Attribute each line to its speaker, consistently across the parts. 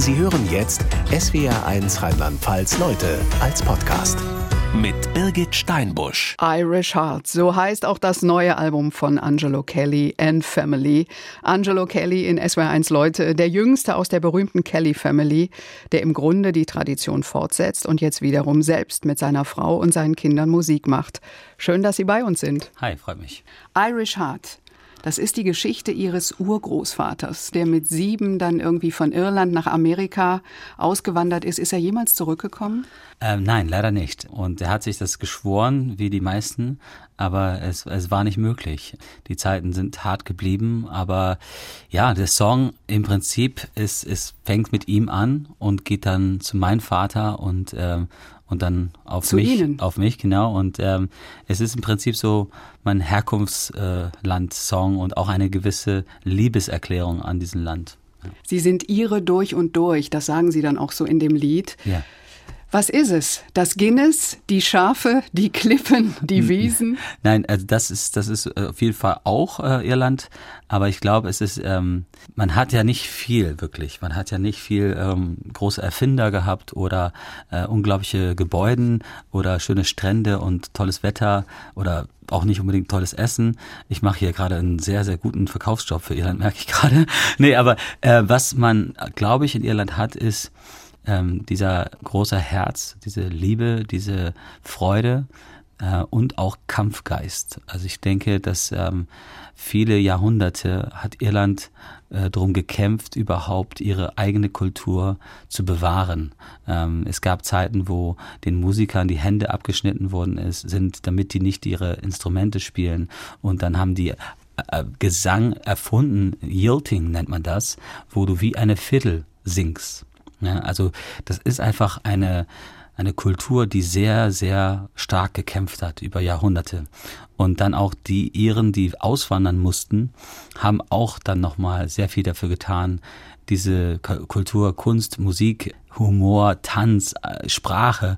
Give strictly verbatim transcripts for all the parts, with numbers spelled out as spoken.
Speaker 1: Sie hören jetzt S W R eins Rheinland-Pfalz Leute als Podcast mit Birgit Steinbusch.
Speaker 2: Irish Heart, so heißt auch das neue Album von Angelo Kelly and Family. Angelo Kelly in S W R eins Leute, der jüngste aus der berühmten Kelly Family, der im Grunde die Tradition fortsetzt und jetzt wiederum selbst mit seiner Frau und seinen Kindern Musik macht. Schön, dass Sie bei uns sind.
Speaker 3: Hi, freut mich.
Speaker 2: Irish Heart. Das ist die Geschichte Ihres Urgroßvaters, der mit sieben dann irgendwie von Irland nach Amerika ausgewandert ist. Ist er jemals zurückgekommen?
Speaker 3: Ähm, nein, leider nicht. Und er hat sich das geschworen, wie die meisten, aber es, es war nicht möglich. Die Zeiten sind hart geblieben, aber ja, der Song im Prinzip ist, es fängt mit ihm an und geht dann zu meinem Vater und ähm, und dann auf
Speaker 2: zu
Speaker 3: mich,
Speaker 2: Ihnen.
Speaker 3: auf mich, genau. Und ähm, es ist im Prinzip so mein Herkunftsland-Song und auch eine gewisse Liebeserklärung an diesem Land. Ja.
Speaker 2: Sie sind Ihre durch und durch, das sagen Sie dann auch so in dem Lied.
Speaker 3: Ja.
Speaker 2: Was ist es? Das Guinness, die Schafe, die Klippen, die Wiesen?
Speaker 3: Nein, also das ist das ist auf jeden Fall auch äh, Irland, aber ich glaube, es ist ähm, man hat ja nicht viel wirklich, man hat ja nicht viel ähm, große Erfinder gehabt oder äh, unglaubliche Gebäude oder schöne Strände und tolles Wetter oder auch nicht unbedingt tolles Essen. Ich mache hier gerade einen sehr, sehr guten Verkaufsjob für Irland, merke ich gerade. Nee, aber äh, was man, glaube ich, in Irland hat, ist Ähm, dieser große Herz, diese Liebe, diese Freude äh, und auch Kampfgeist. Also ich denke, dass ähm, viele Jahrhunderte hat Irland äh, darum gekämpft, überhaupt ihre eigene Kultur zu bewahren. Ähm, es gab Zeiten, wo den Musikern die Hände abgeschnitten worden ist, sind, damit die nicht ihre Instrumente spielen. Und dann haben die äh, Gesang erfunden, Yilting nennt man das, wo du wie eine Fiddle singst. Ja, also das ist einfach eine eine Kultur, die sehr, sehr stark gekämpft hat über Jahrhunderte. Und dann auch die Iren, die auswandern mussten, haben auch dann nochmal sehr viel dafür getan, diese Kultur, Kunst, Musik, Humor, Tanz, Sprache,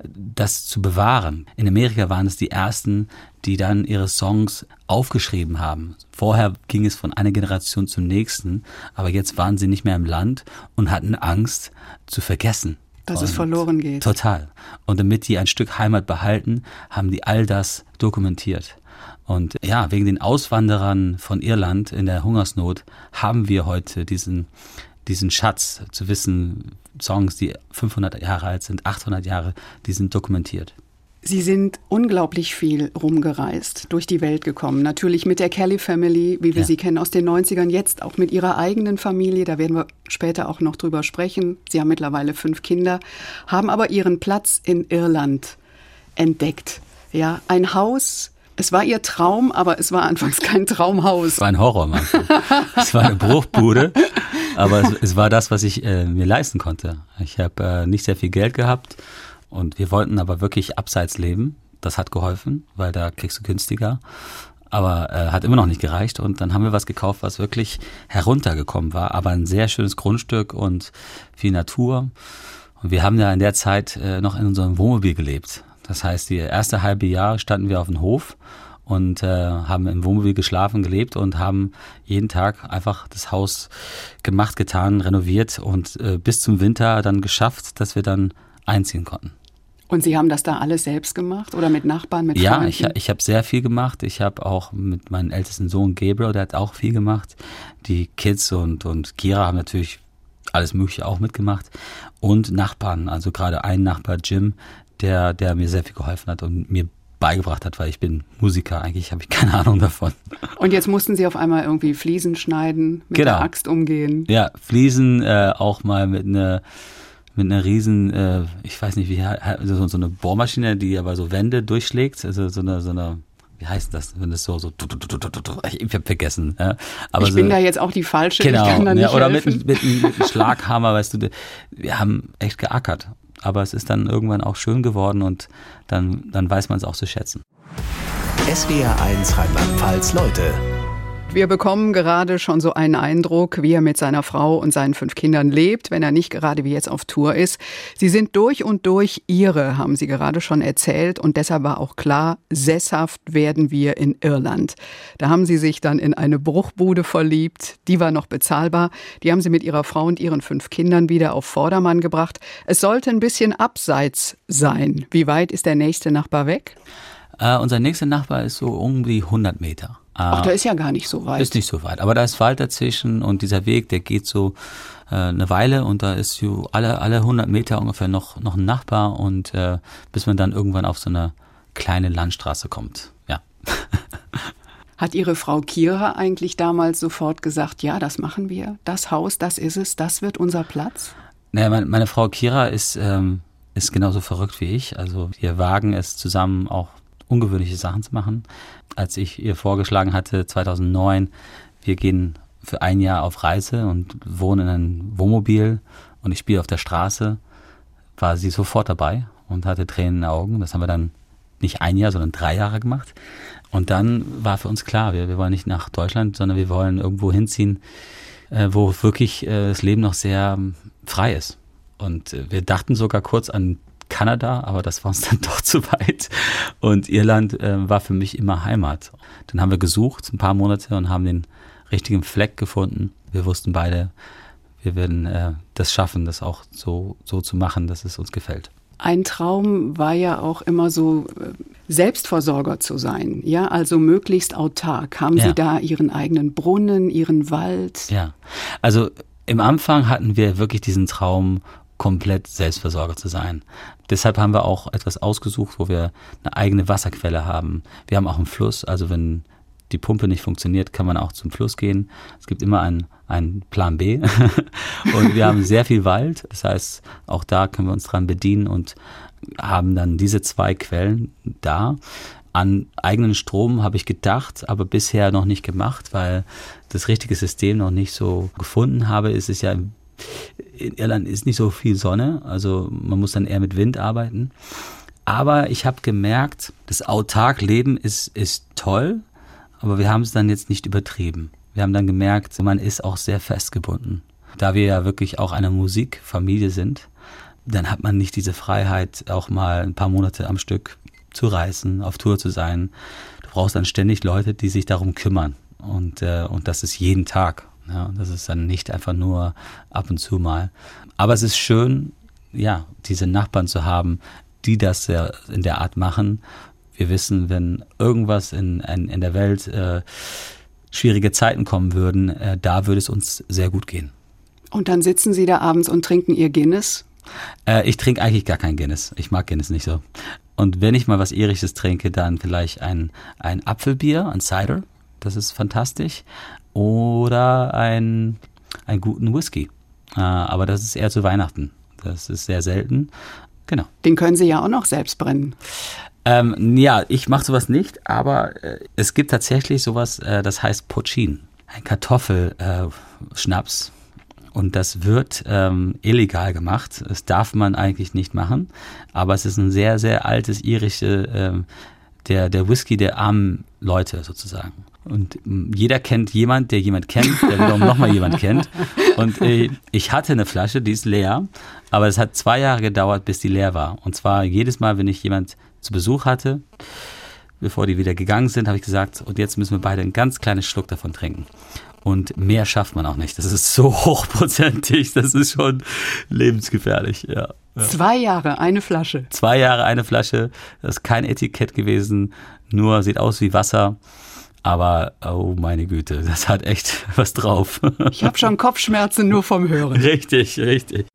Speaker 3: das zu bewahren. In Amerika waren es die ersten, die dann ihre Songs aufgeschrieben haben. Vorher ging es von einer Generation zum nächsten, aber jetzt waren sie nicht mehr im Land und hatten Angst zu vergessen.
Speaker 2: Dass
Speaker 3: und
Speaker 2: es verloren geht.
Speaker 3: Total. Und damit die ein Stück Heimat behalten, haben die all das dokumentiert. Und ja, wegen den Auswanderern von Irland in der Hungersnot haben wir heute diesen, diesen Schatz zu wissen, Songs, die fünfhundert Jahre alt sind, achthundert Jahre, die sind dokumentiert.
Speaker 2: Sie sind unglaublich viel rumgereist, durch die Welt gekommen. Natürlich mit der Kelly Family, wie wir
Speaker 3: Ja.
Speaker 2: sie kennen aus den neunzigern, jetzt auch mit Ihrer eigenen Familie. Da werden wir später auch noch drüber sprechen. Sie haben mittlerweile fünf Kinder, haben aber Ihren Platz in Irland entdeckt. Ja, ein Haus. Es war Ihr Traum, aber es war anfangs kein Traumhaus.
Speaker 3: Es war ein Horror am Anfang. Es war eine Bruchbude, aber es, es war das, was ich äh, mir leisten konnte. Ich habe äh, nicht sehr viel Geld gehabt und wir wollten aber wirklich abseits leben. Das hat geholfen, weil da kriegst du günstiger. Aber äh, hat immer noch nicht gereicht und dann haben wir was gekauft, was wirklich heruntergekommen war. Aber ein sehr schönes Grundstück und viel Natur. Und wir haben ja in der Zeit äh, noch in unserem Wohnmobil gelebt. Das heißt, die erste halbe Jahr standen wir auf dem Hof und äh, haben im Wohnmobil geschlafen, gelebt und haben jeden Tag einfach das Haus gemacht, getan, renoviert und äh, bis zum Winter dann geschafft, dass wir dann einziehen konnten.
Speaker 2: Und Sie haben das da alles selbst gemacht oder mit Nachbarn, mit
Speaker 3: Ja,
Speaker 2: Freunden?
Speaker 3: ich, ich habe sehr viel gemacht. Ich habe auch mit meinem ältesten Sohn Gabriel, der hat auch viel gemacht. Die Kids und, und Kira haben natürlich alles Mögliche auch mitgemacht. Und Nachbarn, also gerade ein Nachbar, Jim, der, der mir sehr viel geholfen hat und mir beigebracht hat, weil ich bin Musiker, eigentlich habe ich keine Ahnung davon.
Speaker 2: Und jetzt mussten Sie auf einmal irgendwie Fliesen schneiden, mit
Speaker 3: Genau.
Speaker 2: der Axt umgehen.
Speaker 3: Ja, Fliesen äh, auch mal mit einer mit einer riesen, äh, ich weiß nicht wie, so, so eine Bohrmaschine, die aber so Wände durchschlägt, also so eine, so eine, wie heißt das, wenn das so, so, ich habe vergessen. Ja. Aber
Speaker 2: ich
Speaker 3: so,
Speaker 2: bin da jetzt auch die Falsche,
Speaker 3: genau,
Speaker 2: ich kann da nicht
Speaker 3: ja, oder
Speaker 2: helfen.
Speaker 3: mit, mit, mit einem Schlaghammer, weißt du, wir haben echt geackert. Aber es ist dann irgendwann auch schön geworden und dann, dann weiß man es auch zu schätzen.
Speaker 1: S W R eins Rheinland-Pfalz Leute.
Speaker 2: Wir bekommen gerade schon so einen Eindruck, wie er mit seiner Frau und seinen fünf Kindern lebt, wenn er nicht gerade wie jetzt auf Tour ist. Sie sind durch und durch Ire, haben Sie gerade schon erzählt. Und deshalb war auch klar, sesshaft werden wir in Irland. Da haben Sie sich dann in eine Bruchbude verliebt. Die war noch bezahlbar. Die haben Sie mit Ihrer Frau und Ihren fünf Kindern wieder auf Vordermann gebracht. Es sollte ein bisschen abseits sein. Wie weit ist der nächste Nachbar weg?
Speaker 3: Uh, unser nächster Nachbar ist so um die hundert Meter.
Speaker 2: Ach, da ist ja gar nicht so weit.
Speaker 3: Ist nicht so weit, aber da ist Wald dazwischen und dieser Weg, der geht so äh, eine Weile und da ist so alle alle hundert Meter ungefähr noch noch ein Nachbar und äh, bis man dann irgendwann auf so eine kleine Landstraße kommt. Ja.
Speaker 2: Hat Ihre Frau Kira eigentlich damals sofort gesagt, ja, das machen wir, das Haus, das ist es, das wird unser Platz?
Speaker 3: Naja, meine, meine Frau Kira ist ähm, ist genauso verrückt wie ich. Also wir wagen es zusammen auch ungewöhnliche Sachen zu machen. Als ich ihr vorgeschlagen hatte, zweitausendneun, wir gehen für ein Jahr auf Reise und wohnen in einem Wohnmobil und ich spiele auf der Straße, war sie sofort dabei und hatte Tränen in den Augen. Das haben wir dann nicht ein Jahr, sondern drei Jahre gemacht. Und dann war für uns klar, wir, wir wollen nicht nach Deutschland, sondern wir wollen irgendwo hinziehen, äh, wo wirklich äh, das Leben noch sehr frei ist. Und äh, wir dachten sogar kurz an Kanada, aber das war uns dann doch zu weit. Und Irland äh, war für mich immer Heimat. Dann haben wir gesucht, ein paar Monate, und haben den richtigen Fleck gefunden. Wir wussten beide, wir werden äh, das schaffen, das auch so, so zu machen, dass es uns gefällt.
Speaker 2: Ein Traum war ja auch immer so, Selbstversorger zu sein, ja, also möglichst autark. Haben
Speaker 3: Ja.
Speaker 2: Sie da Ihren eigenen Brunnen, Ihren Wald?
Speaker 3: Ja, also im Anfang hatten wir wirklich diesen Traum, komplett Selbstversorger zu sein. Deshalb haben wir auch etwas ausgesucht, wo wir eine eigene Wasserquelle haben. Wir haben auch einen Fluss, also wenn die Pumpe nicht funktioniert, kann man auch zum Fluss gehen. Es gibt immer einen, einen Plan B. Und wir haben sehr viel Wald, das heißt, auch da können wir uns dran bedienen und haben dann diese zwei Quellen da. An eigenen Strom habe ich gedacht, aber bisher noch nicht gemacht, weil das richtige System noch nicht so gefunden habe. Es ist ja in Irland ist nicht so viel Sonne, also man muss dann eher mit Wind arbeiten. Aber ich habe gemerkt, das autark Leben ist, ist toll, aber wir haben es dann jetzt nicht übertrieben. Wir haben dann gemerkt, man ist auch sehr festgebunden. Da wir ja wirklich auch eine Musikfamilie sind, dann hat man nicht diese Freiheit, auch mal ein paar Monate am Stück zu reisen, auf Tour zu sein. Du brauchst dann ständig Leute, die sich darum kümmern. Und, äh, und das ist jeden Tag. Ja, das ist dann nicht einfach nur ab und zu mal. Aber es ist schön, ja, diese Nachbarn zu haben, die das ja in der Art machen. Wir wissen, wenn irgendwas in, in, in der Welt äh, schwierige Zeiten kommen würden, äh, da würde es uns sehr gut gehen.
Speaker 2: Und dann sitzen Sie da abends und trinken Ihr Guinness?
Speaker 3: Äh, ich trinke eigentlich gar kein Guinness. Ich mag Guinness nicht so. Und wenn ich mal was Irisches trinke, dann vielleicht ein, ein Apfelbier, ein Cider. Das ist fantastisch. Oder ein, einen guten Whisky. Äh, aber das ist eher zu Weihnachten. Das ist sehr selten. Genau.
Speaker 2: Den können Sie ja auch noch selbst brennen.
Speaker 3: Ähm, ja, ich mache sowas nicht, aber äh, es gibt tatsächlich sowas, äh, das heißt Poccin. Ein Kartoffelschnaps. Äh, Und das wird ähm, illegal gemacht. Das darf man eigentlich nicht machen. Aber es ist ein sehr, sehr altes irische, ähm, der, der Whisky der armen Leute sozusagen. Und jeder kennt jemand, der jemand kennt, der wiederum nochmal jemand kennt. Und äh, ich hatte eine Flasche, die ist leer, aber es hat zwei Jahre gedauert, bis die leer war. Und zwar jedes Mal, wenn ich jemand zu Besuch hatte, bevor die wieder gegangen sind, habe ich gesagt, und jetzt müssen wir beide ein ganz kleines Schluck davon trinken. Und mehr schafft man auch nicht. Das ist so hochprozentig, das ist schon lebensgefährlich. Ja, ja.
Speaker 2: Zwei Jahre, eine Flasche.
Speaker 3: Zwei Jahre, eine Flasche. Das ist kein Etikett gewesen, nur sieht aus wie Wasser. Aber, oh meine Güte, das hat echt was drauf.
Speaker 2: Ich habe schon Kopfschmerzen nur vom Hören.
Speaker 3: Richtig, richtig.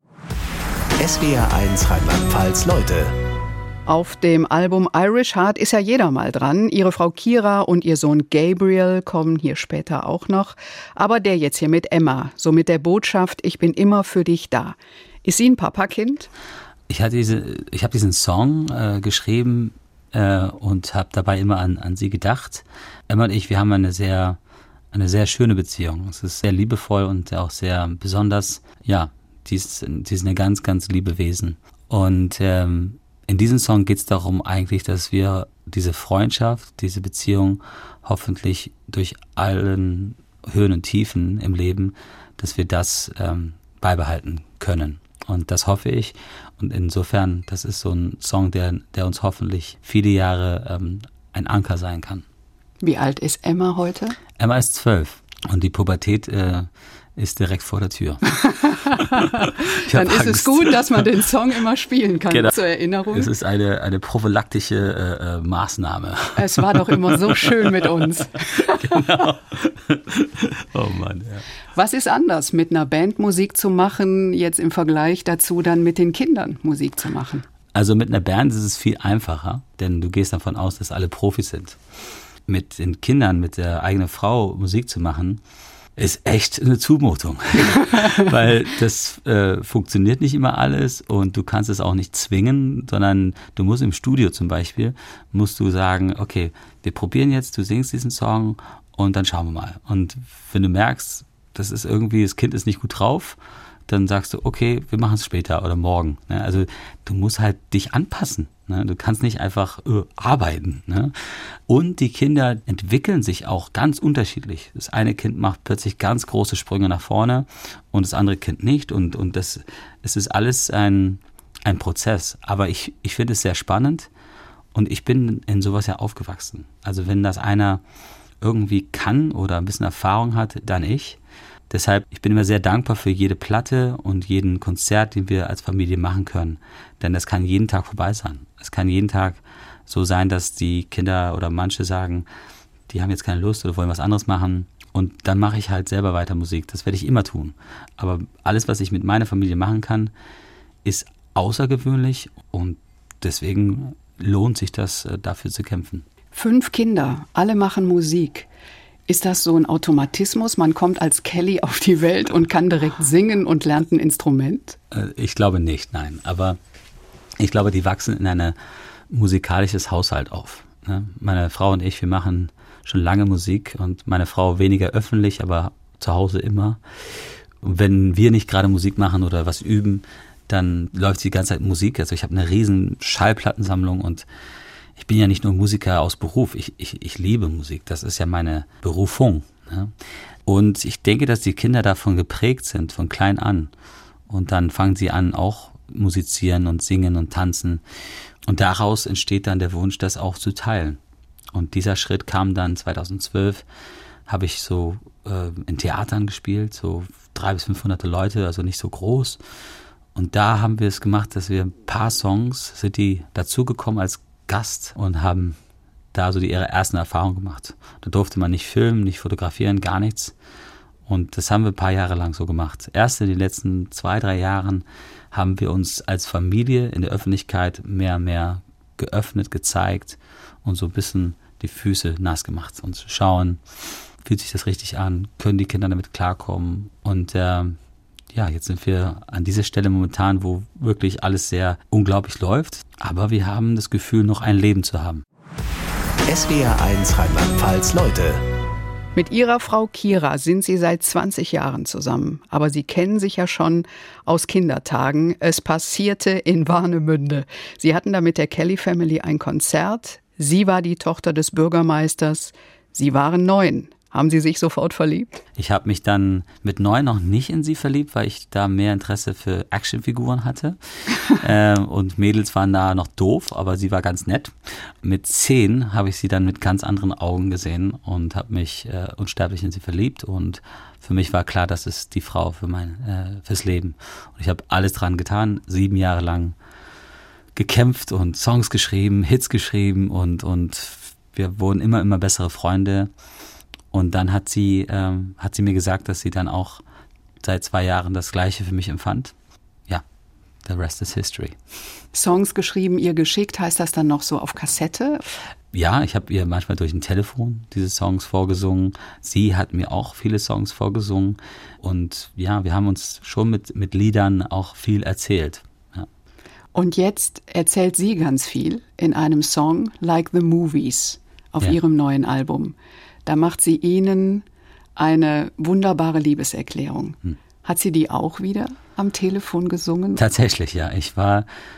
Speaker 1: S W R eins Rheinland-Pfalz Leute.
Speaker 2: Auf dem Album Irish Heart ist ja jeder mal dran. Ihre Frau Kira und ihr Sohn Gabriel kommen hier später auch noch. Aber der jetzt hier mit Emma, so mit der Botschaft, ich bin immer für dich da. Ist sie ein Papakind?
Speaker 3: Ich hatte diese, ich habe diesen Song äh, geschrieben äh, und habe dabei immer an, an sie gedacht. Emma und ich, wir haben eine sehr, eine sehr schöne Beziehung. Es ist sehr liebevoll und auch sehr besonders. Ja, die ist, die ist eine ganz, ganz liebe Wesen. Und ähm, in diesem Song geht es darum eigentlich, dass wir diese Freundschaft, diese Beziehung hoffentlich durch allen Höhen und Tiefen im Leben, dass wir das ähm, beibehalten können. Und das hoffe ich. Und insofern, das ist so ein Song, der, der uns hoffentlich viele Jahre ähm, ein Anker sein kann.
Speaker 2: Wie alt ist Emma heute?
Speaker 3: Emma ist zwölf und die Pubertät äh, ist direkt vor der Tür.
Speaker 2: Dann ist Angst. Es gut, dass man den Song immer spielen kann, genau. Zur Erinnerung.
Speaker 3: Es ist eine, eine prophylaktische äh, Maßnahme.
Speaker 2: Es war doch immer so schön mit uns.
Speaker 3: Genau. Oh Mann, ja.
Speaker 2: Was ist anders, mit einer Band Musik zu machen, jetzt im Vergleich dazu dann mit den Kindern Musik zu machen?
Speaker 3: Also mit einer Band ist es viel einfacher, denn du gehst davon aus, dass alle Profis sind. Mit den Kindern, mit der eigenen Frau Musik zu machen, ist echt eine Zumutung, weil das äh, funktioniert nicht immer alles und du kannst es auch nicht zwingen, sondern du musst im Studio zum Beispiel, musst du sagen, okay, wir probieren jetzt, du singst diesen Song und dann schauen wir mal. Und wenn du merkst, das ist irgendwie, das Kind ist nicht gut drauf, dann sagst du, okay, wir machen es später oder morgen. Ne? Also du musst halt dich anpassen. Ne? Du kannst nicht einfach äh, arbeiten. Ne? Und die Kinder entwickeln sich auch ganz unterschiedlich. Das eine Kind macht plötzlich ganz große Sprünge nach vorne und das andere Kind nicht. Und, und das, es ist alles ein, ein Prozess. Aber ich, ich finde es sehr spannend und ich bin in sowas ja aufgewachsen. Also wenn das einer irgendwie kann oder ein bisschen Erfahrung hat, dann ich. Deshalb, ich bin immer sehr dankbar für jede Platte und jeden Konzert, den wir als Familie machen können. Denn das kann jeden Tag vorbei sein. Es kann jeden Tag so sein, dass die Kinder oder manche sagen, die haben jetzt keine Lust oder wollen was anderes machen. Und dann mache ich halt selber weiter Musik. Das werde ich immer tun. Aber alles, was ich mit meiner Familie machen kann, ist außergewöhnlich. Und deswegen lohnt sich das, dafür zu kämpfen.
Speaker 2: Fünf Kinder, alle machen Musik. Ist das so ein Automatismus? Man kommt als Kelly auf die Welt und kann direkt singen und lernt ein Instrument?
Speaker 3: Ich glaube nicht, nein. Aber ich glaube, die wachsen in ein musikalisches Haushalt auf. Meine Frau und ich, wir machen schon lange Musik und meine Frau weniger öffentlich, aber zu Hause immer. Und wenn wir nicht gerade Musik machen oder was üben, dann läuft die ganze Zeit Musik. Also ich habe eine riesen Schallplattensammlung und ich bin ja nicht nur Musiker aus Beruf, ich, ich, ich liebe Musik, das ist ja meine Berufung. Ne? Und ich denke, dass die Kinder davon geprägt sind, von klein an. Und dann fangen sie an, auch musizieren und singen und tanzen. Und daraus entsteht dann der Wunsch, das auch zu teilen. Und dieser Schritt kam dann zweitausendzwölf, habe ich so äh, in Theatern gespielt, so dreihundert bis fünfhundert Leute, also nicht so groß. Und da haben wir es gemacht, dass wir ein paar Songs, sind die dazugekommen als Gast und haben da so die ihre ersten Erfahrungen gemacht. Da durfte man nicht filmen, nicht fotografieren, gar nichts. Und das haben wir ein paar Jahre lang so gemacht. Erst in den letzten zwei, drei Jahren haben wir uns als Familie in der Öffentlichkeit mehr und mehr geöffnet, gezeigt und so ein bisschen die Füße nass gemacht und zu schauen, fühlt sich das richtig an, können die Kinder damit klarkommen. Und äh, ja, jetzt sind wir an dieser Stelle momentan, wo wirklich alles sehr unglaublich läuft. Aber wir haben das Gefühl, noch ein Leben zu haben.
Speaker 1: S W R eins Rheinland-Pfalz Leute.
Speaker 2: Mit ihrer Frau Kira sind sie seit zwanzig Jahren zusammen. Aber sie kennen sich ja schon aus Kindertagen. Es passierte in Warnemünde. Sie hatten da mit der Kelly Family ein Konzert. Sie war die Tochter des Bürgermeisters. Sie waren neun. Haben Sie sich sofort verliebt?
Speaker 3: Ich habe mich dann mit neun noch nicht in sie verliebt, weil ich da mehr Interesse für Actionfiguren hatte. ähm, und Mädels waren da noch doof, aber sie war ganz nett. Mit zehn habe ich sie dann mit ganz anderen Augen gesehen und habe mich äh, unsterblich in sie verliebt. Und für mich war klar, das ist die Frau für mein, äh, fürs Leben. Und ich habe alles dran getan, sieben Jahre lang gekämpft und Songs geschrieben, Hits geschrieben und, und wir wurden immer, immer bessere Freunde. Und dann hat sie, ähm, hat sie mir gesagt, dass sie dann auch seit zwei Jahren das Gleiche für mich empfand. Ja, the rest is history.
Speaker 2: Songs geschrieben, ihr geschickt, heißt das dann noch so auf Kassette?
Speaker 3: Ja, ich habe ihr manchmal durch ein Telefon diese Songs vorgesungen. Sie hat mir auch viele Songs vorgesungen. Und ja, wir haben uns schon mit, mit Liedern auch viel erzählt. Ja.
Speaker 2: Und jetzt erzählt sie ganz viel in einem Song Like the Movies auf ja. ihrem neuen Album. Da macht sie Ihnen eine wunderbare Liebeserklärung. Hm. Hat sie die auch wieder am Telefon gesungen?
Speaker 3: Tatsächlich, ja. Ich war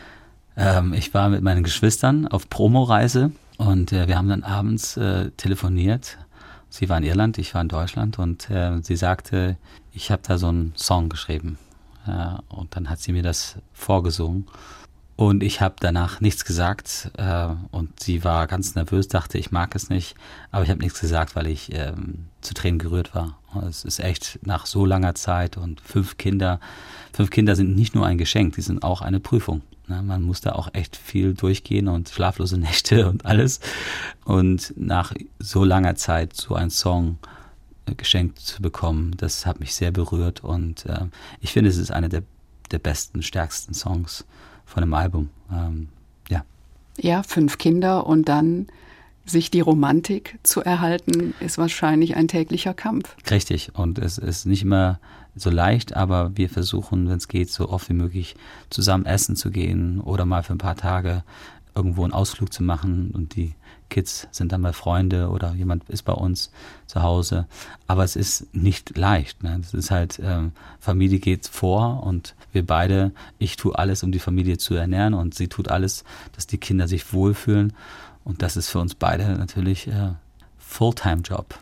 Speaker 3: Ähm, ich war mit meinen Geschwistern auf Promoreise und äh, wir haben dann abends äh, telefoniert. Sie war in Irland, ich war in Deutschland und äh, sie sagte, ich habe da so einen Song geschrieben. Ja, und dann hat sie mir das vorgesungen und ich habe danach nichts gesagt äh, und sie war ganz nervös, dachte, ich mag es nicht, aber ich habe nichts gesagt, weil ich ähm, zu Tränen gerührt war. Es ist echt nach so langer Zeit und fünf Kinder, fünf Kinder sind nicht nur ein Geschenk, die sind auch eine Prüfung. Ne? Man muss da auch echt viel durchgehen und schlaflose Nächte und alles und nach so langer Zeit so ein Song geschenkt zu bekommen, das hat mich sehr berührt und äh, ich finde, es ist einer der, der besten, stärksten Songs von dem Album. Ähm, ja.
Speaker 2: Ja, fünf Kinder und dann sich die Romantik zu erhalten, ist wahrscheinlich ein täglicher Kampf.
Speaker 3: Richtig und es ist nicht immer so leicht, aber wir versuchen, wenn es geht, so oft wie möglich zusammen essen zu gehen oder mal für ein paar Tage irgendwo einen Ausflug zu machen und die Kids sind dann bei Freunde oder jemand ist bei uns zu Hause. Aber es ist nicht leicht. Ne? Es ist halt, ähm, Familie geht vor und wir beide, ich tue alles, um die Familie zu ernähren und sie tut alles, dass die Kinder sich wohlfühlen. Und das ist für uns beide natürlich äh, Fulltime-Job.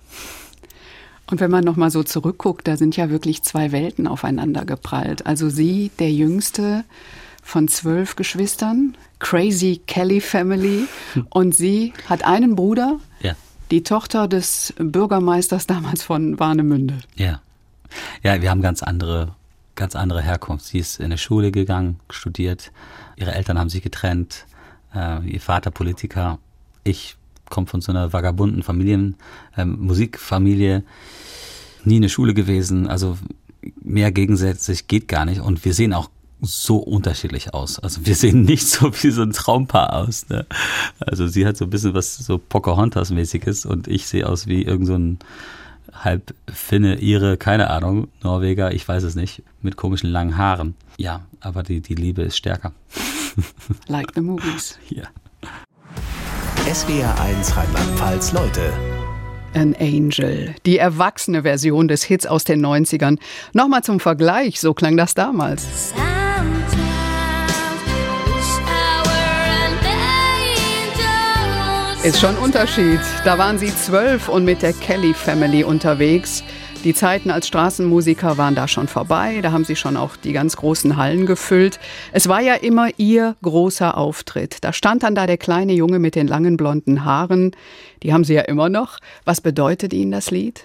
Speaker 2: Und wenn man nochmal so zurückguckt, da sind ja wirklich zwei Welten aufeinander geprallt. Also sie, der Jüngste von zwölf Geschwistern, Crazy Kelly Family. Und sie hat einen Bruder,
Speaker 3: ja.
Speaker 2: Die Tochter des Bürgermeisters damals von Warnemünde.
Speaker 3: Ja, ja, wir haben ganz andere, ganz andere Herkunft. Sie ist in eine Schule gegangen, studiert. Ihre Eltern haben sich getrennt. Äh, ihr Vater Politiker. Ich komme von so einer vagabunden Familien, äh, Musikfamilie. Nie in der Schule gewesen. Also mehr gegensätzlich geht gar nicht. Und wir sehen auch so unterschiedlich aus. Also wir sehen nicht so wie so ein Traumpaar aus. Ne? Also sie hat so ein bisschen was so Pocahontas-mäßiges und ich sehe aus wie irgend so ein halb Finne, Ire, keine Ahnung, Norweger, ich weiß es nicht, mit komischen langen Haaren. Ja, aber die, die Liebe ist stärker.
Speaker 2: Like the movies.
Speaker 3: Ja.
Speaker 1: S W R eins Rheinland-Pfalz Leute.
Speaker 2: An Angel, die erwachsene Version des Hits aus den neunzigern. Nochmal zum Vergleich, so klang das damals. Ist schon ein Unterschied. Da waren sie zwölf und mit der Kelly Family unterwegs. Die Zeiten als Straßenmusiker waren da schon vorbei. Da haben sie schon auch die ganz großen Hallen gefüllt. Es war ja immer ihr großer Auftritt. Da stand dann da der kleine Junge mit den langen blonden Haaren. Die haben sie ja immer noch. Was bedeutet Ihnen das Lied?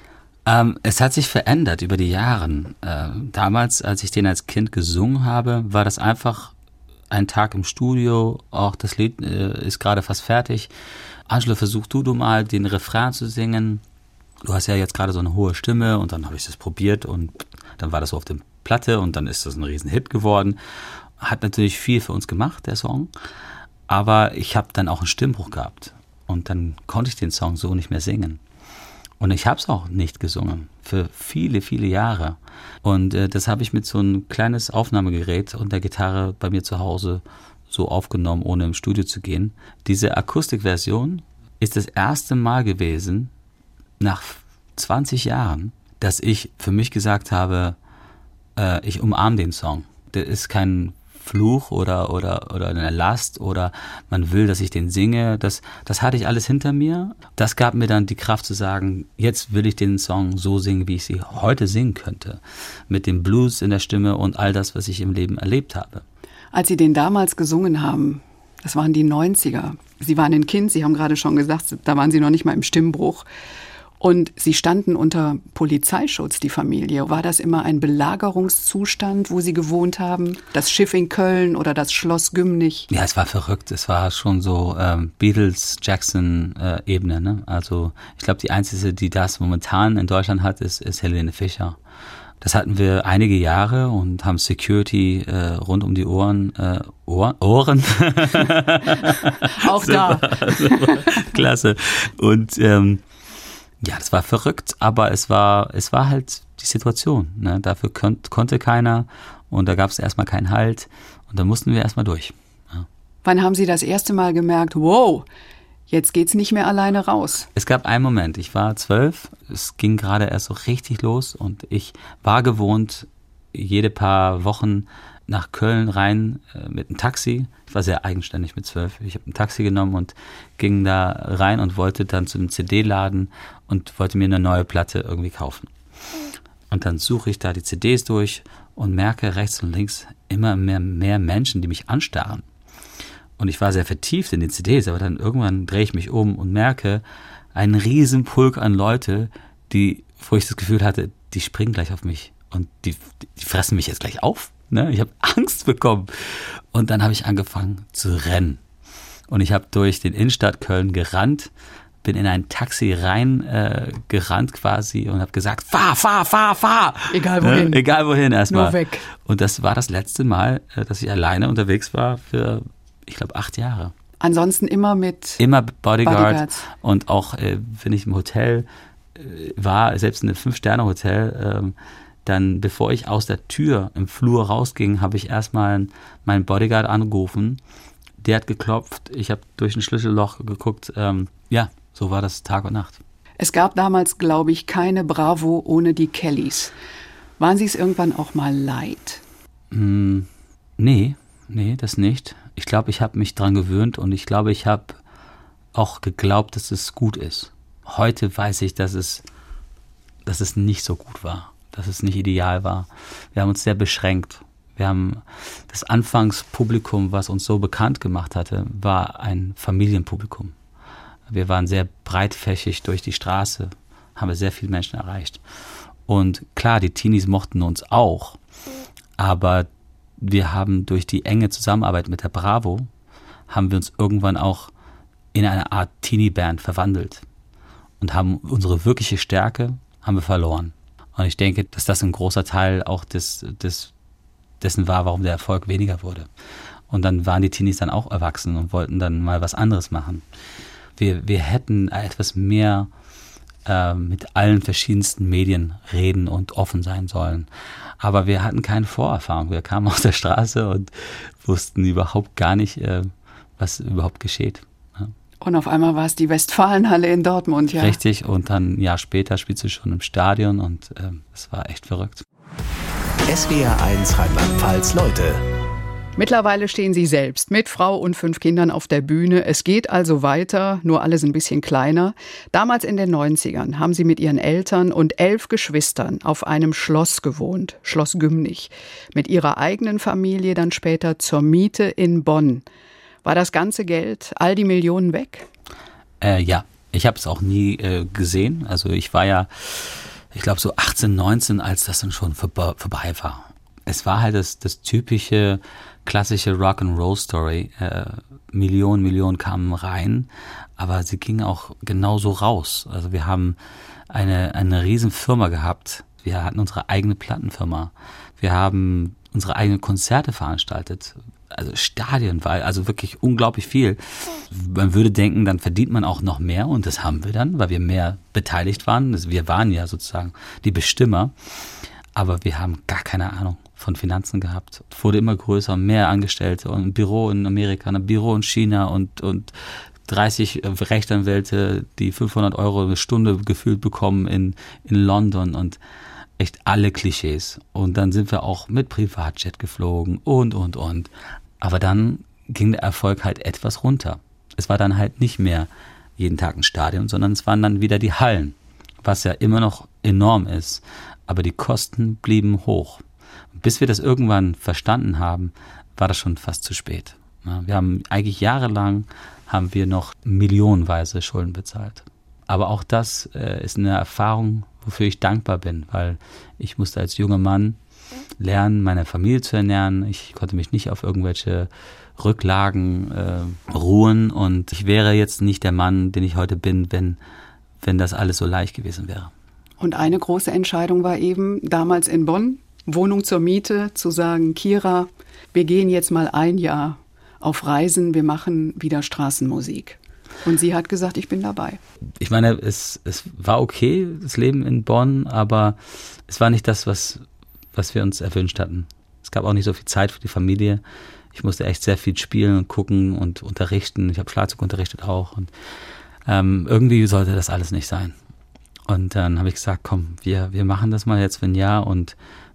Speaker 3: Ähm, es hat sich verändert über die Jahre. Äh, damals, als ich den als Kind gesungen habe, war das einfach ein Tag im Studio, auch das Lied äh, ist gerade fast fertig. Angelo, versuch du, du mal den Refrain zu singen. Du hast ja jetzt gerade so eine hohe Stimme und dann habe ich das probiert und dann war das so auf der Platte und dann ist das ein Riesenhit geworden. Hat natürlich viel für uns gemacht, der Song, aber ich habe dann auch einen Stimmbruch gehabt und dann konnte ich den Song so nicht mehr singen. Und ich habe es auch nicht gesungen, für viele, viele Jahre. Und äh, das habe ich mit so ein kleines Aufnahmegerät und der Gitarre bei mir zu Hause so aufgenommen, ohne im Studio zu gehen. Diese Akustikversion ist das erste Mal gewesen, nach zwanzig Jahren, dass ich für mich gesagt habe, äh, ich umarme den Song. Der ist kein Fluch oder, oder, oder eine Last oder man will, dass ich den singe. Das, das hatte ich alles hinter mir. Das gab mir dann die Kraft zu sagen, jetzt will ich den Song so singen, wie ich sie heute singen könnte. Mit dem Blues in der Stimme und all das, was ich im Leben erlebt habe.
Speaker 2: Als Sie den damals gesungen haben, das waren die neunziger. Sie waren ein Kind, Sie haben gerade schon gesagt, da waren Sie noch nicht mal im Stimmbruch. Und Sie standen unter Polizeischutz, die Familie. War das immer ein Belagerungszustand, wo Sie gewohnt haben? Das Schiff in Köln oder das Schloss Gümnich?
Speaker 3: Ja, es war verrückt. Es war schon so ähm, Beatles-Jackson-Ebene. Äh, ne? Also ich glaube, die einzige, die das momentan in Deutschland hat, ist, ist Helene Fischer. Das hatten wir einige Jahre und haben Security äh, rund um die Ohren. Äh, Ohr, Ohren?
Speaker 2: Auch da.
Speaker 3: Klasse. Und ähm, ja, das war verrückt, aber es war es war halt die Situation. Ne? Dafür konnt, konnte keiner und da gab es erstmal keinen Halt und da mussten wir erstmal durch. Ja.
Speaker 2: Wann haben Sie das erste Mal gemerkt, wow, jetzt geht's nicht mehr alleine raus?
Speaker 3: Es gab einen Moment, ich war zwölf, es ging gerade erst so richtig los und ich war gewohnt, jede paar Wochen nach Köln rein äh, mit einem Taxi. Ich war sehr eigenständig mit zwölf. Ich habe ein Taxi genommen und ging da rein und wollte dann zu einem C D-Laden und wollte mir eine neue Platte irgendwie kaufen. Und dann suche ich da die C Ds durch und merke rechts und links immer mehr, mehr Menschen, die mich anstarren. Und ich war sehr vertieft in die C Ds, aber dann irgendwann drehe ich mich um und merke einen riesen Pulk an Leute, die, wo ich das Gefühl hatte, die springen gleich auf mich und die, die fressen mich jetzt gleich auf. Ne? Ich habe Angst bekommen. Und dann habe ich angefangen zu rennen. Und ich habe durch den Innenstadt Köln gerannt, bin in ein Taxi rein äh, gerannt quasi und habe gesagt, fahr, fahr, fahr, fahr.
Speaker 2: Egal wohin.
Speaker 3: Ne? Egal wohin erstmal.
Speaker 2: Nur weg.
Speaker 3: Und das war das letzte Mal, äh, dass ich alleine unterwegs war für, ich glaube, acht Jahre.
Speaker 2: Ansonsten immer mit
Speaker 3: Immer Bodyguard.
Speaker 2: Bodyguards.
Speaker 3: Und auch, äh, wenn ich im Hotel äh, war, selbst in einem Fünf-Sterne-Hotel, äh, dann, bevor ich aus der Tür im Flur rausging, habe ich erstmal meinen Bodyguard angerufen. Der hat geklopft, ich habe durch ein Schlüsselloch geguckt. Ähm, ja, so war das Tag und Nacht.
Speaker 2: Es gab damals, glaube ich, keine Bravo ohne die Kellys. Waren Sie es irgendwann auch mal leid?
Speaker 3: Mm, nee, nee, das nicht. Ich glaube, ich habe mich dran gewöhnt und ich glaube, ich habe auch geglaubt, dass es gut ist. Heute weiß ich, dass es, dass es nicht so gut war, dass es nicht ideal war. Wir haben uns sehr beschränkt. Wir haben das Anfangspublikum, was uns so bekannt gemacht hatte, war ein Familienpublikum. Wir waren sehr breitfächig durch die Straße, haben wir sehr viele Menschen erreicht. Und klar, die Teenies mochten uns auch, aber wir haben durch die enge Zusammenarbeit mit der Bravo, haben wir uns irgendwann auch in eine Art Teenie-Band verwandelt und haben unsere wirkliche Stärke haben wir verloren. Und ich denke, dass das ein großer Teil auch des, des, dessen war, warum der Erfolg weniger wurde. Und dann waren die Teenies dann auch erwachsen und wollten dann mal was anderes machen. Wir, wir hätten etwas mehr äh, mit allen verschiedensten Medien reden und offen sein sollen. Aber wir hatten keine Vorerfahrung. Wir kamen aus der Straße und wussten überhaupt gar nicht, äh, was überhaupt geschieht. Ja.
Speaker 2: Und auf einmal war es die Westfalenhalle in Dortmund, ja.
Speaker 3: Richtig, und dann ein Jahr später spielst du schon im Stadion und äh, das war echt verrückt.
Speaker 1: S W R eins Rheinland-Pfalz Leute.
Speaker 2: Mittlerweile stehen Sie selbst mit Frau und fünf Kindern auf der Bühne. Es geht also weiter, nur alles ein bisschen kleiner. Damals in den neunzigern haben Sie mit Ihren Eltern und elf Geschwistern auf einem Schloss gewohnt, Schloss Gümnich. Mit Ihrer eigenen Familie dann später zur Miete in Bonn. War das ganze Geld, all die Millionen weg?
Speaker 3: Äh, ja, ich habe es auch nie äh, gesehen. Also ich war ja, ich glaube so achtzehn, neunzehn, als das dann schon vorbe- vorbei war. Es war halt das, das typische, klassische Rock'n'Roll-Story. Äh, Millionen, Millionen kamen rein, aber sie gingen auch genauso raus. Also wir haben eine, eine riesen Firma gehabt. Wir hatten unsere eigene Plattenfirma. Wir haben unsere eigenen Konzerte veranstaltet. Also Stadien, war also wirklich unglaublich viel. Man würde denken, dann verdient man auch noch mehr und das haben wir dann, weil wir mehr beteiligt waren. Wir waren ja sozusagen die Bestimmer, aber wir haben gar keine Ahnung von Finanzen gehabt. Es wurde immer größer, mehr Angestellte und ein Büro in Amerika, ein Büro in China und, und dreißig Rechtsanwälte, die fünfhundert Euro eine Stunde gefühlt bekommen in, in London und echt alle Klischees. Und dann sind wir auch mit Privatjet geflogen und, und, und. Aber dann ging der Erfolg halt etwas runter. Es war dann halt nicht mehr jeden Tag ein Stadion, sondern es waren dann wieder die Hallen, was ja immer noch enorm ist. Aber die Kosten blieben hoch. Bis wir das irgendwann verstanden haben, war das schon fast zu spät. Ja, wir haben eigentlich jahrelang haben wir noch millionenweise Schulden bezahlt. Aber auch das äh, ist eine Erfahrung, wofür ich dankbar bin, weil ich musste als junger Mann lernen, meine Familie zu ernähren. Ich konnte mich nicht auf irgendwelche Rücklagen äh, ruhen und ich wäre jetzt nicht der Mann, den ich heute bin, wenn, wenn das alles so leicht gewesen wäre.
Speaker 2: Und eine große Entscheidung war eben damals in Bonn, Wohnung zur Miete, zu sagen, Kira, wir gehen jetzt mal ein Jahr auf Reisen, wir machen wieder Straßenmusik. Und sie hat gesagt, ich bin dabei.
Speaker 3: Ich meine, es, es war okay, das Leben in Bonn, aber es war nicht das, was, was wir uns erwünscht hatten. Es gab auch nicht so viel Zeit für die Familie. Ich musste echt sehr viel spielen und gucken und unterrichten. Ich habe Schlagzeug unterrichtet auch. Und ähm, irgendwie sollte das alles nicht sein. Und dann habe ich gesagt, komm, wir, wir machen das mal jetzt für ein Jahr und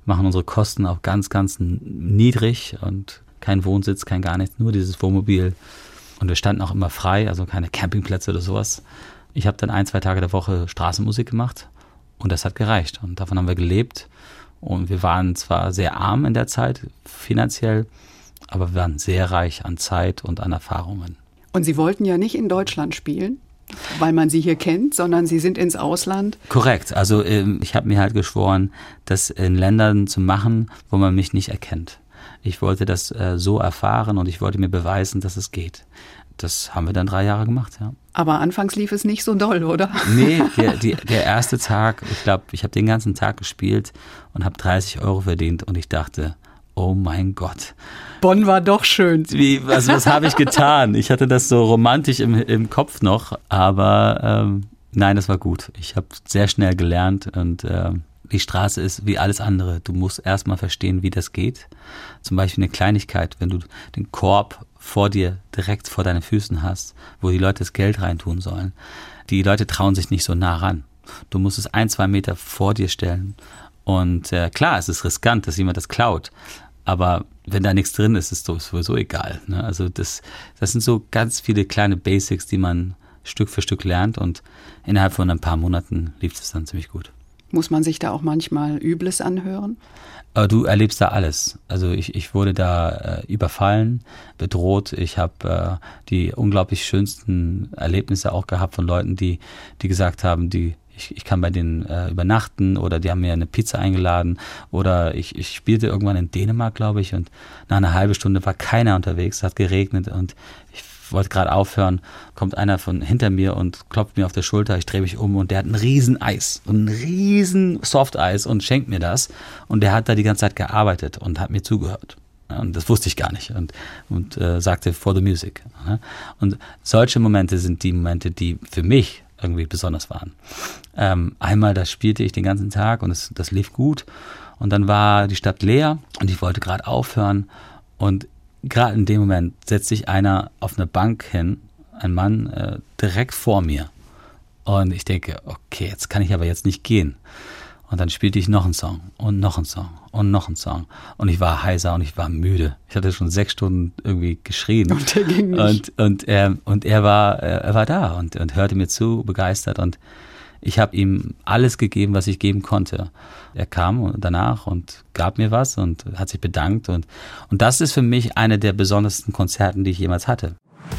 Speaker 3: machen unsere Kosten auch ganz, ganz niedrig und kein Wohnsitz, kein gar nichts, nur dieses Wohnmobil. Und wir standen auch immer frei, also keine Campingplätze oder sowas. Ich habe dann ein, zwei Tage der Woche Straßenmusik gemacht und das hat gereicht. Und davon haben wir gelebt. Und wir waren zwar sehr arm in der Zeit, finanziell, aber wir waren sehr reich an Zeit und an Erfahrungen.
Speaker 2: Und Sie wollten ja nicht in Deutschland spielen, weil man Sie hier kennt, sondern Sie sind ins Ausland.
Speaker 3: Korrekt. Also ich habe mir halt geschworen, das in Ländern zu machen, wo man mich nicht erkennt. Ich wollte das äh, so erfahren und ich wollte mir beweisen, dass es geht. Das haben wir dann drei Jahre gemacht, ja.
Speaker 2: Aber anfangs lief es nicht so doll, oder?
Speaker 3: Nee, der, die, der erste Tag, ich glaube, ich habe den ganzen Tag gespielt und habe dreißig Euro verdient und ich dachte, oh mein Gott.
Speaker 2: Bonn war doch schön.
Speaker 3: Wie, also was habe ich getan? Ich hatte das so romantisch im, im Kopf noch, aber ähm, nein, das war gut. Ich habe sehr schnell gelernt und ähm, die Straße ist wie alles andere. Du musst erstmal verstehen, wie das geht. Zum Beispiel eine Kleinigkeit, wenn du den Korb vor dir, direkt vor deinen Füßen hast, wo die Leute das Geld reintun sollen. Die Leute trauen sich nicht so nah ran. Du musst es ein, zwei Meter vor dir stellen. Und äh, klar, es ist riskant, dass jemand das klaut. Aber wenn da nichts drin ist, ist es sowieso egal. Ne? Also das, das sind so ganz viele kleine Basics, die man Stück für Stück lernt. Und innerhalb von ein paar Monaten lief es dann ziemlich gut.
Speaker 2: Muss man sich da auch manchmal Übles anhören?
Speaker 3: Du erlebst da alles. Also ich, ich wurde da äh, überfallen, bedroht. Ich habe äh, die unglaublich schönsten Erlebnisse auch gehabt von Leuten, die, die gesagt haben, die ich, ich kann bei denen äh, übernachten oder die haben mir eine Pizza eingeladen oder ich, ich spielte irgendwann in Dänemark, glaube ich, und nach einer halben Stunde war keiner unterwegs, es hat geregnet und ich wollte gerade aufhören, kommt einer von hinter mir und klopft mir auf der Schulter, ich drehe mich um und der hat ein riesen Eis, ein riesen Softeis und schenkt mir das und der hat da die ganze Zeit gearbeitet und hat mir zugehört. Und das wusste ich gar nicht und, und äh, sagte, for the music. Und solche Momente sind die Momente, die für mich irgendwie besonders waren. Ähm, einmal, da spielte ich den ganzen Tag und es, das lief gut und dann war die Stadt leer und ich wollte gerade aufhören und gerade in dem Moment setzt sich einer auf eine Bank hin, ein Mann äh, direkt vor mir und ich denke, okay, jetzt kann ich aber jetzt nicht gehen. Und dann spielte ich noch einen Song und noch einen Song und noch einen Song. Und ich war heiser und ich war müde. Ich hatte schon sechs Stunden irgendwie geschrien.
Speaker 2: Und er ging nicht.
Speaker 3: Und, und, er, und er, war, er war da und, und hörte mir zu, begeistert. Und ich habe ihm alles gegeben, was ich geben konnte. Er kam danach und gab mir was und hat sich bedankt. Und, und das ist für mich eine der besondersten Konzerten, die ich jemals hatte.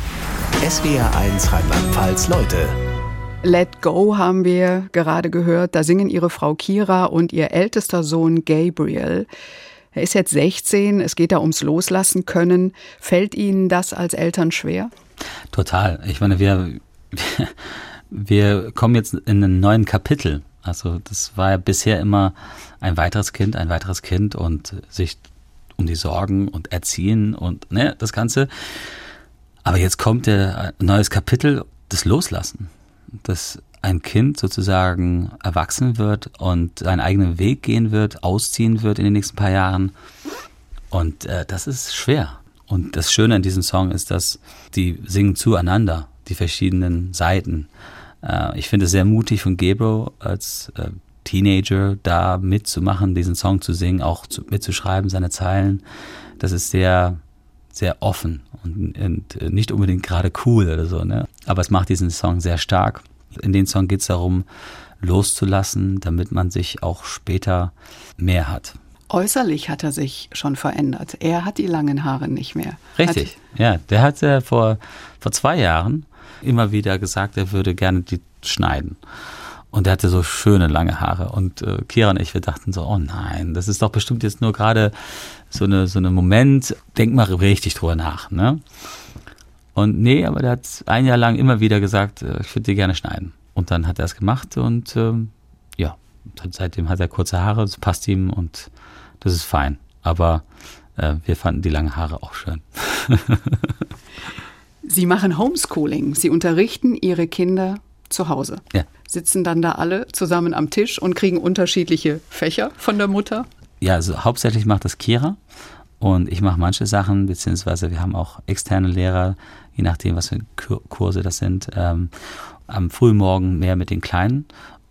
Speaker 1: S W R eins Rheinland-Pfalz Leute.
Speaker 2: Let Go haben wir gerade gehört. Da singen ihre Frau Kira und ihr ältester Sohn Gabriel. Er ist jetzt sechzehn. Es geht da ums Loslassen können. Fällt Ihnen das als Eltern schwer?
Speaker 3: Total. Ich meine, wir, wir kommen jetzt in einen neuen Kapitel. Also das war ja bisher immer ein weiteres Kind, ein weiteres Kind und sich um die Sorgen und Erziehen und ne, das Ganze. Aber jetzt kommt ein neues Kapitel, das Loslassen. Dass ein Kind sozusagen erwachsen wird und seinen eigenen Weg gehen wird, ausziehen wird in den nächsten paar Jahren. Und äh, das ist schwer. Und das Schöne an diesem Song ist, dass die singen zueinander, die verschiedenen Seiten. Äh, ich finde es sehr mutig von Gabriel als äh, Teenager da mitzumachen, diesen Song zu singen, auch zu, mitzuschreiben, seine Zeilen. Das ist sehr, sehr offen und, und nicht unbedingt gerade cool oder so, ne? Aber es macht diesen Song sehr stark. In dem Song geht es darum, loszulassen, damit man sich auch später mehr hat.
Speaker 2: Äußerlich hat er sich schon verändert. Er hat die langen Haare nicht mehr.
Speaker 3: Richtig, hat ja. Der hat äh, vor, vor zwei Jahren immer wieder gesagt, er würde gerne die schneiden. Und er hatte so schöne lange Haare. Und äh, Kira und ich, wir dachten so, oh nein, das ist doch bestimmt jetzt nur gerade so eine so eine Moment, denk mal richtig drüber nach, ne? Und nee, aber der hat ein Jahr lang immer wieder gesagt, äh, ich würde die gerne schneiden. Und dann hat er es gemacht und ähm, ja, seitdem hat er kurze Haare, das passt ihm und das ist fein. Aber äh, wir fanden die langen Haare auch schön.
Speaker 2: Sie machen Homeschooling. Sie unterrichten Ihre Kinder zu Hause.
Speaker 3: Ja.
Speaker 2: Sitzen dann da alle zusammen am Tisch und kriegen unterschiedliche Fächer von der Mutter?
Speaker 3: Ja, also hauptsächlich macht das Kira und ich mache manche Sachen, beziehungsweise wir haben auch externe Lehrer, je nachdem, was für Kurse das sind, ähm, am Frühmorgen mehr mit den Kleinen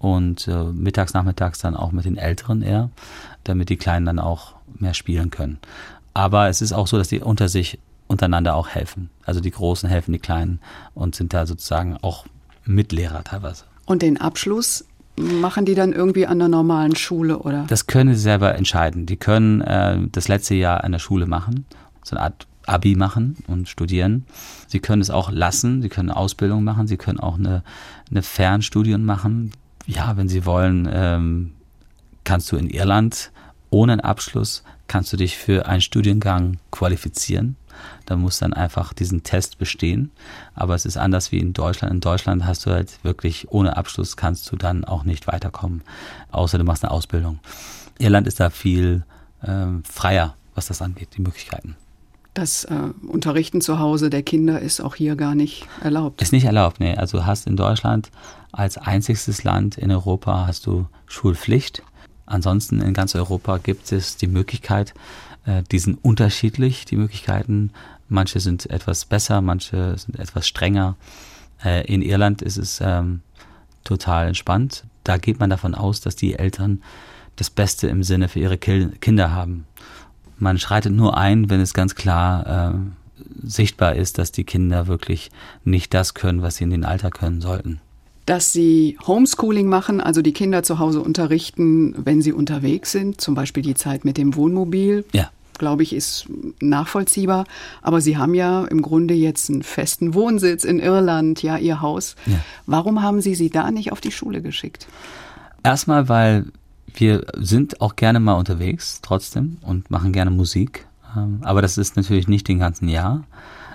Speaker 3: und äh, mittags, nachmittags dann auch mit den Älteren eher, damit die Kleinen dann auch mehr spielen können. Aber es ist auch so, dass die unter sich untereinander auch helfen. Also die Großen helfen die Kleinen und sind da sozusagen auch Mitlehrer teilweise.
Speaker 2: Und den Abschluss machen die dann irgendwie an der normalen Schule, oder?
Speaker 3: Das können sie selber entscheiden. Die können äh, das letzte Jahr an der Schule machen, so eine Art Abi machen und studieren. Sie können es auch lassen, sie können eine Ausbildung machen, sie können auch eine, eine Fernstudien machen. Ja, wenn sie wollen, ähm, kannst du in Irland ohne einen Abschluss, kannst du dich für einen Studiengang qualifizieren. Da musst du dann einfach diesen Test bestehen. Aber es ist anders wie in Deutschland. In Deutschland hast du halt wirklich, ohne Abschluss kannst du dann auch nicht weiterkommen. Außer du machst eine Ausbildung. Irland ist da viel ähm, freier, was das angeht, die Möglichkeiten.
Speaker 2: Das äh, Unterrichten zu Hause der Kinder ist auch hier gar nicht erlaubt.
Speaker 3: Ist nicht erlaubt, nee. Also du hast in Deutschland als einziges Land in Europa hast du Schulpflicht. Ansonsten in ganz Europa gibt es die Möglichkeit, äh, die sind unterschiedlich, die Möglichkeiten. Manche sind etwas besser, manche sind etwas strenger. Äh, in Irland ist es ähm, total entspannt. Da geht man davon aus, dass die Eltern das Beste im Sinne für ihre Ki- Kinder haben. Man schreitet nur ein, wenn es ganz klar äh, sichtbar ist, dass die Kinder wirklich nicht das können, was sie in dem Alter können sollten.
Speaker 2: Dass sie Homeschooling machen, also die Kinder zu Hause unterrichten, wenn sie unterwegs sind, zum Beispiel die Zeit mit dem Wohnmobil,
Speaker 3: ja.
Speaker 2: glaube ich, ist nachvollziehbar. Aber Sie haben ja im Grunde jetzt einen festen Wohnsitz in Irland, ja, Ihr Haus.
Speaker 3: Ja.
Speaker 2: Warum haben Sie sie da nicht auf die Schule geschickt?
Speaker 3: Erstmal, weil wir sind auch gerne mal unterwegs trotzdem und machen gerne Musik. Aber das ist natürlich nicht den ganzen Jahr.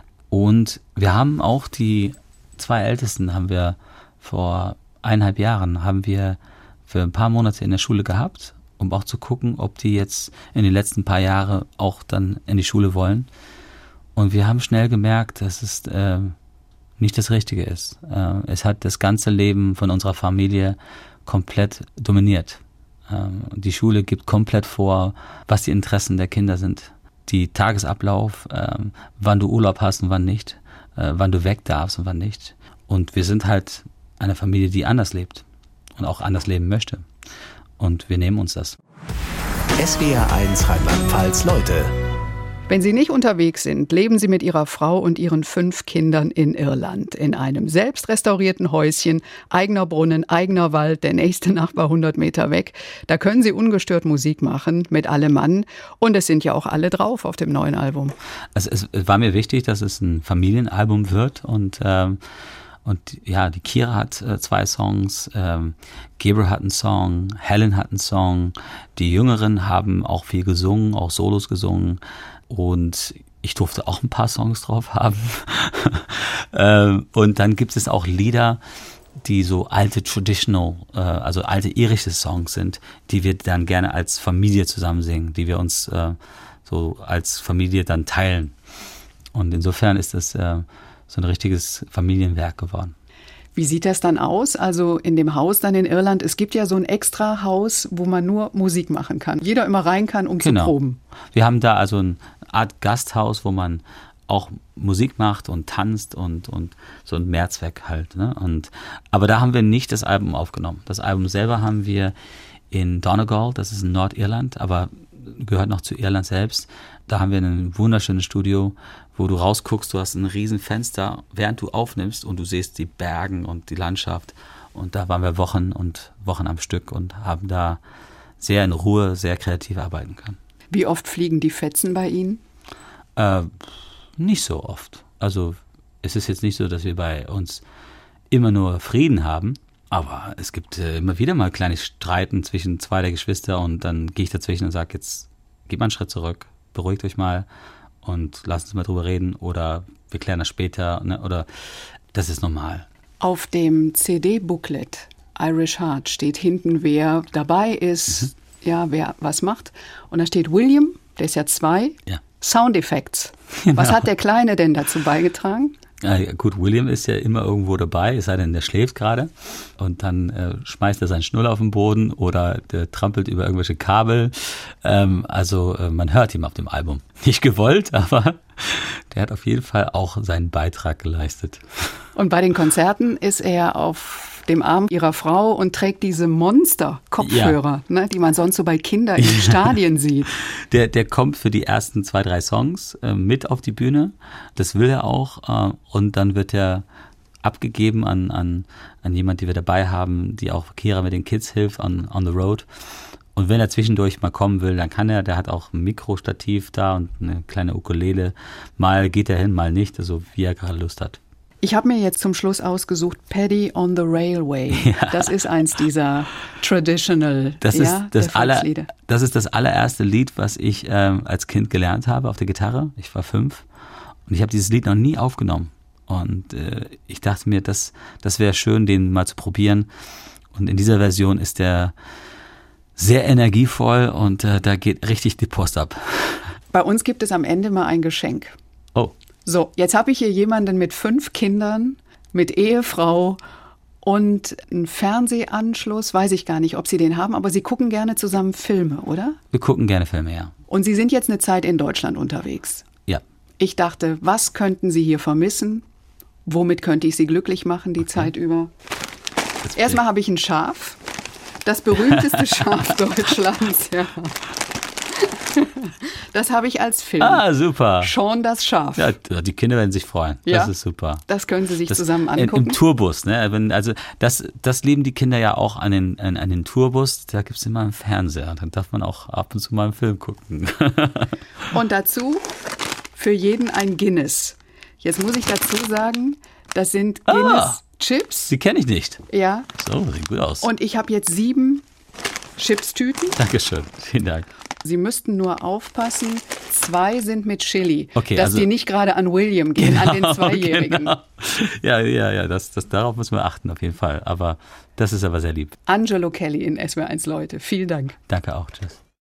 Speaker 3: Und wir haben auch die zwei Ältesten haben wir vor eineinhalb Jahren haben wir für ein paar Monate in der Schule gehabt, um auch zu gucken, ob die jetzt in den letzten paar Jahren auch dann in die Schule wollen. Und wir haben schnell gemerkt, dass es äh, nicht das Richtige ist. Äh, es hat das ganze Leben von unserer Familie komplett dominiert. Äh, die Schule gibt komplett vor, was die Interessen der Kinder sind. Die Tagesablauf, äh, wann du Urlaub hast und wann nicht, äh, wann du weg darfst und wann nicht. Und wir sind halt eine Familie, die anders lebt und auch anders leben möchte. Und wir nehmen uns das.
Speaker 1: S W R eins Rheinland-Pfalz Leute.
Speaker 2: Wenn Sie nicht unterwegs sind, leben Sie mit Ihrer Frau und Ihren fünf Kindern in Irland. In einem selbst restaurierten Häuschen, eigener Brunnen, eigener Wald, der nächste Nachbar hundert Meter weg. Da können Sie ungestört Musik machen, mit allem Mann. Und es sind ja auch alle drauf auf dem neuen Album.
Speaker 3: Also es war mir wichtig, dass es ein Familienalbum wird. Und, ähm, und ja, die Kira hat äh, zwei Songs, ähm, Gabriel hat einen Song, Helen hat einen Song. Die Jüngeren haben auch viel gesungen, auch Solos gesungen. Und ich durfte auch ein paar Songs drauf haben. ähm, und dann gibt es auch Lieder, die so alte traditional, äh, also alte irische Songs sind, die wir dann gerne als Familie zusammen singen, die wir uns äh, so als Familie dann teilen. Und insofern ist das äh, so ein richtiges Familienwerk geworden.
Speaker 2: Wie sieht das dann aus? Also in dem Haus dann in Irland, es gibt ja so ein extra Haus, wo man nur Musik machen kann. Jeder immer rein kann, um
Speaker 3: genau.
Speaker 2: zu proben.
Speaker 3: Wir haben da also eine Art Gasthaus, wo man auch Musik macht und tanzt und, und so ein Mehrzweck halt. Ne? Und, aber da haben wir nicht das Album aufgenommen. Das Album selber haben wir in Donegal, das ist in Nordirland, aber gehört noch zu Irland selbst. Da haben wir ein wunderschönes Studio, wo du rausguckst, du hast ein riesen Fenster, während du aufnimmst und du siehst die Bergen und die Landschaft. Und da waren wir Wochen und Wochen am Stück und haben da sehr in Ruhe, sehr kreativ arbeiten können.
Speaker 2: Wie oft fliegen die Fetzen bei Ihnen?
Speaker 3: Äh, nicht so oft. Also es ist jetzt nicht so, dass wir bei uns immer nur Frieden haben, aber es gibt äh, immer wieder mal kleine Streiten zwischen zwei der Geschwister und dann gehe ich dazwischen und sage, jetzt geht mal einen Schritt zurück, beruhigt euch mal und lasst uns mal drüber reden oder wir klären das später, ne? Oder das ist normal.
Speaker 2: Auf dem C D-Booklet Irish Heart steht hinten, wer dabei ist, mhm. ja, wer was macht. Und da steht William, der ist ja zwei,
Speaker 3: ja.
Speaker 2: Soundeffects.
Speaker 3: Genau.
Speaker 2: Was hat der Kleine denn dazu beigetragen?
Speaker 3: Ja, gut, William ist ja immer irgendwo dabei, es sei denn, der schläft gerade und dann äh, schmeißt er seinen Schnuller auf den Boden oder der trampelt über irgendwelche Kabel. Ähm, also äh, man hört ihn auf dem Album. Nicht gewollt, aber der hat auf jeden Fall auch seinen Beitrag geleistet.
Speaker 2: Und bei den Konzerten ist er auf dem Arm ihrer Frau und trägt diese Monster-Kopfhörer, ja. ne, die man sonst so bei Kindern in Stadien sieht.
Speaker 3: Der, der kommt für die ersten zwei, drei Songs äh, mit auf die Bühne. Das will er auch. Äh, und dann wird er abgegeben an, an, an jemand, die wir dabei haben, die auch Kira mit den Kids hilft on, on the road. Und wenn er zwischendurch mal kommen will, dann kann er. Der hat auch ein Mikrostativ da und eine kleine Ukulele. Mal geht er hin, mal nicht, also wie er gerade Lust hat.
Speaker 2: Ich habe mir jetzt zum Schluss ausgesucht, Paddy on the Railway. Ja. Das ist eins dieser traditional
Speaker 3: das
Speaker 2: ja,
Speaker 3: ist das aller, Das ist das allererste Lied, was ich ähm, als Kind gelernt habe auf der Gitarre. Ich war fünf und ich habe dieses Lied noch nie aufgenommen. Und äh, ich dachte mir, das, das wäre schön, den mal zu probieren. Und in dieser Version ist der sehr energievoll und äh, da geht richtig die Post ab.
Speaker 2: Bei uns gibt es am Ende mal ein Geschenk.
Speaker 3: Oh.
Speaker 2: So, jetzt habe ich hier jemanden mit fünf Kindern, mit Ehefrau und einen Fernsehanschluss. Weiß ich gar nicht, ob Sie den haben, aber Sie gucken gerne zusammen Filme, oder?
Speaker 3: Wir gucken gerne Filme, ja.
Speaker 2: Und Sie sind jetzt eine Zeit in Deutschland unterwegs.
Speaker 3: Ja.
Speaker 2: Ich dachte, was könnten Sie hier vermissen? Womit könnte ich Sie glücklich machen die okay. Zeit über? Erstmal habe ich ein Schaf. Das berühmteste Schaf Deutschlands, ja. Das habe ich als Film.
Speaker 3: Ah, super.
Speaker 2: Shaun das Schaf.
Speaker 3: Ja, die Kinder werden sich freuen.
Speaker 2: Ja,
Speaker 3: das ist super.
Speaker 2: Das können Sie sich
Speaker 3: das,
Speaker 2: zusammen angucken.
Speaker 3: Im Tourbus, ne? Also das, das lieben die Kinder ja auch an den, an, an den Tourbus. Da gibt es immer einen Fernseher. Dann darf man auch ab und zu mal einen Film gucken.
Speaker 2: Und dazu für jeden ein Guinness. Jetzt muss ich dazu sagen, das sind Guinness ah, Chips.
Speaker 3: Die kenne ich nicht.
Speaker 2: Ja.
Speaker 3: So, sieht gut aus.
Speaker 2: Und ich habe jetzt sieben Chipstüten.
Speaker 3: Dankeschön. Vielen Dank.
Speaker 2: Sie müssten nur aufpassen, zwei sind mit Chili,
Speaker 3: okay,
Speaker 2: dass
Speaker 3: also,
Speaker 2: die nicht gerade an William gehen, genau, an den Zweijährigen.
Speaker 3: Genau. Ja, ja, ja, das, das, darauf müssen wir achten auf jeden Fall. Aber das ist aber sehr lieb.
Speaker 2: Angelo Kelly in S W R eins Leute. Vielen Dank.
Speaker 3: Danke auch. Tschüss.